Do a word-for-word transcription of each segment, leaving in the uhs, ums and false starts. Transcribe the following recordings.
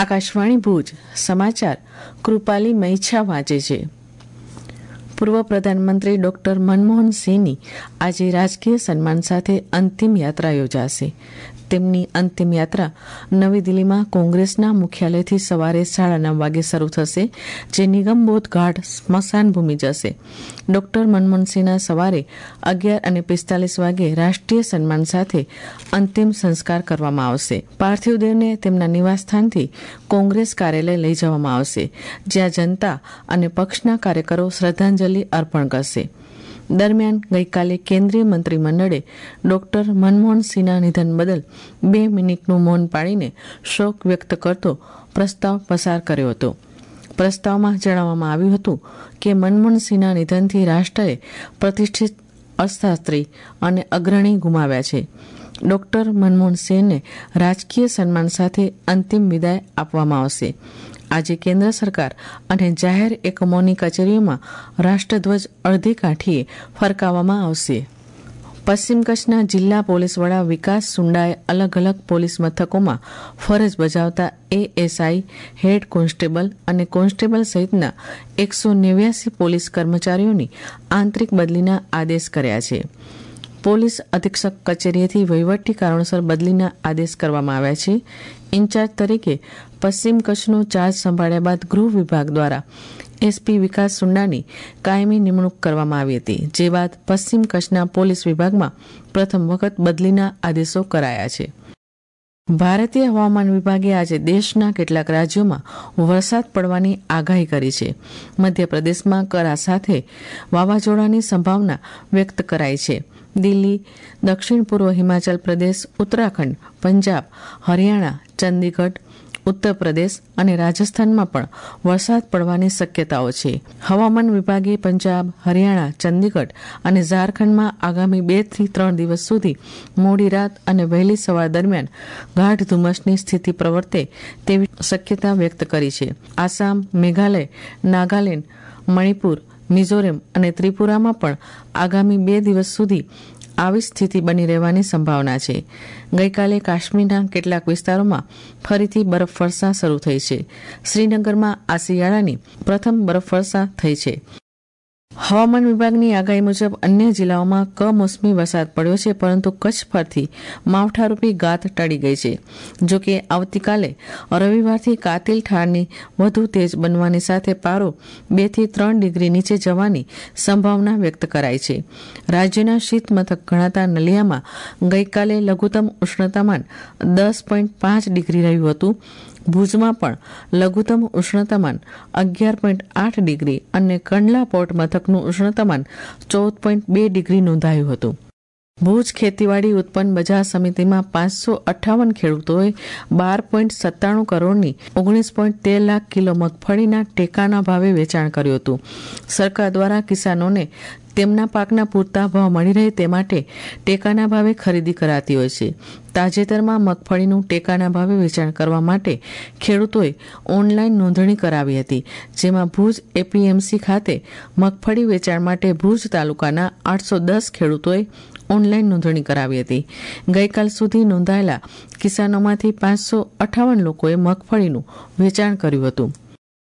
આકાશવાણી ભુજ સમાચાર કૃપાલી મૈછા વાંચે છે. પૂર્વ પ્રધાનમંત્રી ડોક્ટર મનમોહન સિંહની આજે રાજકીય સન્માન સાથે અંતિમ યાત્રા યોજાશે. તેમની અંતિમ યાત્રા નવી દિલ્હીમાં કોંગ્રેસના મુખ્યાલયથી સવારે સાડા નવ વાગે શરૂ થશે, જે નિગમબોધ ઘાટ સ્મશાન ભૂમિ જશે. ડોક્ટર મનમોહનસિંહના સવારે અગિયાર અને પિસ્તાલીસ વાગે રાષ્ટ્રીય સન્માન સાથે અંતિમ સંસ્કાર કરવામાં આવશે. પાર્થિવ દેહને તેમના નિવાસસ્થાનથી કોંગ્રેસ કાર્યાલય લઈ જવામાં આવશે, જ્યાં જનતા અને પક્ષના કાર્યકરો શ્રદ્ધાંજલિ અર્પણ કરશે. દરમિયાન ગઈકાલે કેન્દ્રીય મંત્રીમંડળે ડોક્ટર મનમોહનસિંહના નિધન બદલ બે મિનિટનું મૌન પાળીને શોક વ્યક્ત કરતો પ્રસ્તાવ પસાર કર્યો હતો. પ્રસ્તાવમાં જણાવવામાં આવ્યું હતું કે મનમોહનસિંહના નિધનથી રાષ્ટ્રએ પ્રતિષ્ઠિત અર્થશાસ્ત્રી અને અગ્રણી ગુમાવ્યા છે. ડોક્ટર મનમોહનસિંહને રાજકીય સન્માન સાથે અંતિમ વિદાય આપવામાં આવશે. આજે કેન્દ્ર સરકાર અને જાહેર એકમોની કચેરીઓમાં રાષ્ટ્રધ્વજ અડધી કાઠીએ ફરકાવવામાં આવશે. પશ્ચિમ કચ્છના જિલ્લા પોલીસ વડા વિકાસ સુંડાએ અલગ અલગ પોલીસ મથકોમાં ફરજ બજાવતા એએસઆઈ, હેડ કોન્સ્ટેબલ અને કોન્સ્ટેબલ સહિતના એકસો નેવ્યાસી પોલીસ કર્મચારીઓની આંતરિક બદલીના આદેશ કર્યા છે. પોલીસ અધિક્ષક કચેરીએથી વહીવટી કારણોસર બદલીના આદેશ કરવામાં આવ્યા છે. ઇન્ચાર્જ તરીકે પશ્ચિમ કચ્છનો ચાર્જ સંભાળ્યા બાદ ગૃહ વિભાગ દ્વારા એસપી વિકાસ સુંડાની કાયમી નિમણૂક કરવામાં આવી હતી, જે બાદ પશ્ચિમ કચ્છના પોલીસ વિભાગમાં પ્રથમ વખત બદલીના આદેશો કરાયા છે. ભારતીય હવામાન વિભાગે આજે દેશના કેટલાક રાજ્યોમાં વરસાદ પડવાની આગાહી કરી છે. મધ્યપ્રદેશમાં કરા સાથે વાવાઝોડાની સંભાવના વ્યક્ત કરાઈ છે. દિલ્હી, દક્ષિણ પૂર્વ હિમાચલ પ્રદેશ, ઉત્તરાખંડ, પંજાબ, હરિયાણા, ચંદીગઢ, ઉત્તર પ્રદેશ અને રાજસ્થાનમાં પણ વરસાદ પડવાની શક્યતાઓ છે. હવામાન વિભાગે પંજાબ, હરિયાણા, ચંદીગઢ અને ઝારખંડમાં આગામી બે થી ત્રણ દિવસ સુધી મોડી રાત અને વહેલી સવાર દરમિયાન ગાઢ ધુમ્મસની સ્થિતિ પ્રવર્તે તેવી શક્યતા વ્યક્ત કરી છે. આસામ, મેઘાલય, નાગાલેન્ડ, મણિપુર, મિઝોરમ અને ત્રિપુરામાં પણ આગામી બે દિવસ સુધી આવી સ્થિતિ બની રહેવાની સંભાવના છે. ગઈકાલે કાશ્મીરના કેટલાક વિસ્તારોમાં ફરીથી બરફવર્ષા શરૂ થઈ છે. શ્રીનગરમાં આ શિયાળાની પ્રથમ બરફવર્ષા થઈ છે. હવામાન વિભાગની આગાહી મુજબ અન્ય જિલ્લાઓમાં કમોસમી વરસાદ પડ્યો છે, પરંતુ કચ્છ પરથી માવઠારૂપી ગાત ટળી ગઈ છે. જોકે આવતીકાલે રવિવારથી કાતિલ ઠારની વધુ તેજ બનવાની સાથે પારો બે થી ત્રણ ડિગ્રી નીચે જવાની સંભાવના વ્યક્ત કરાઈ છે. રાજ્યના શીત મથક ગણાતા નલિયામાં ગઈકાલે લઘુત્તમ ઉષ્ણતામાન દસ પોઈન્ટ પાંચ ડિગ્રી રહ્યું હતું. ભુજમાં પણ લઘુત્તમ ઉષ્ણતામાન અગિયાર પોઈન્ટ આઠ ડિગ્રી અને કંડલા પોર્ટ મથકનું ઉષ્ણતામાન ચૌદ પોઈન્ટ બે ડિગ્રી નોંધાયું હતું. ભુજ ખેતીવાડી ઉત્પન્ન બજાર સમિતિમાં પાંચસો અઠ્ઠાવન ખેડૂતોએ બાર પોઈન્ટ સત્તાણું કરોડની ઓગણીસ પોઈન્ટ તેર લાખ કિલો મગફળીના ટેકાના ભાવે વેચાણ કર્યું હતું. સરકાર દ્વારા કિસાનોને તેમના પાકના પૂરતા ભાવ મળી રહે તે માટે ટેકાના ભાવે ખરીદી કરાતી હોય છે. તાજેતરમાં મગફળીનું ટેકાના ભાવે વેચાણ કરવા માટે ખેડૂતોએ ઓનલાઈન નોંધણી કરાવી હતી, જેમાં ભુજ એપીએમસી ખાતે મગફળી વેચાણ માટે ભુજ તાલુકાના આઠસો દસ ખેડૂતોએ ઓનલાઈન નોંધણી કરાવી હતી. ગઈકાલ સુધી નોંધાયેલા કિસાનોમાંથી પાંચસો અઠ્ઠાવન લોકોએ મગફળીનું વેચાણ કર્યું હતું.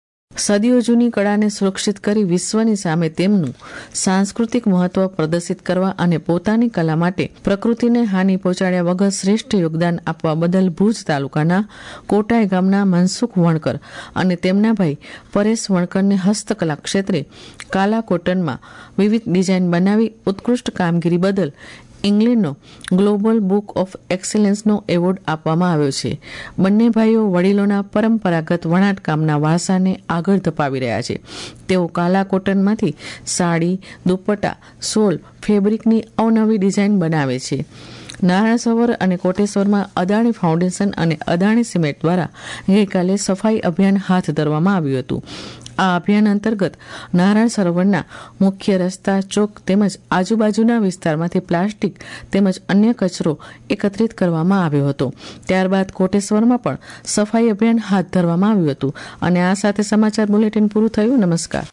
સદીઓ જૂની કળાને સુરક્ષિત કરી વિશ્વની સામે તેમનું સાંસ્કૃતિક મહત્વ પ્રદર્શિત કરવા અને પોતાની કલા માટે પ્રકૃતિને હાનિ પહોંચાડ્યા વગર શ્રેષ્ઠ યોગદાન આપવા બદલ ભુજ તાલુકાના કોટાઈ ગામના મનસુખ વણકર અને તેમના ભાઈ પરેશ વણકરને હસ્તકલા ક્ષેત્રે કાલા કોટનમાં વિવિધ ડિઝાઇન બનાવી ઉત્કૃષ્ટ કામગીરી બદલ ઇંગ્લેન્ડનો ગ્લોબલ બુક ઓફ એક્સેલન્સનો એવોર્ડ આપવામાં આવ્યો છે. બંને ભાઈઓ વડીલોના પરંપરાગત વણાટકામના વારસાને આગળ ધપાવી રહ્યા છે. તેઓ કાલા કોટનમાંથી સાડી, દુપટ્ટા, શોલ, ફેબ્રિકની અવનવી ડિઝાઇન બનાવે છે. નારાયણ સરોવર અને કોટેશ્વરમાં અદાણી ફાઉન્ડેશન અને અદાણી સિમેન્ટ દ્વારા ગઈકાલે સફાઈ અભિયાન હાથ ધરવામાં આવ્યું હતું. આ અભિયાન અંતર્ગત નારાયણ સરોવરના મુખ્ય રસ્તા, ચોક તેમજ આજુબાજુના વિસ્તારમાંથી પ્લાસ્ટિક તેમજ અન્ય કચરો એકત્રિત કરવામાં આવ્યો હતો. ત્યારબાદ કોટેશ્વરમાં પણ સફાઈ અભિયાન હાથ ધરવામાં આવ્યું હતું. અને આ સાથે સમાચાર બુલેટિન પૂરું થયું. નમસ્કાર.